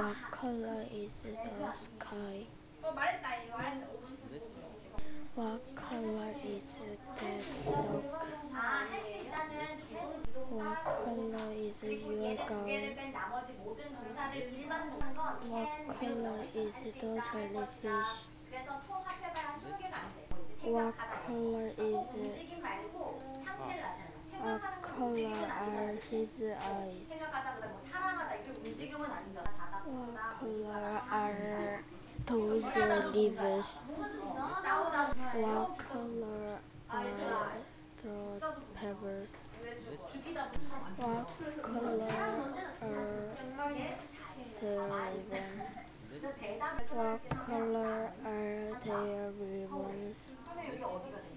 What color is the sky? Listen. What color is the dog? Listen. What color is your gown? Listen. What color is the jellyfish? Listen. What color is Half. what color are his eyes? Listen. What color are those leaves? Listen. What color are the pebbles? Listen. What color are the ribbons? Listen. What color are their ribbons? Listen.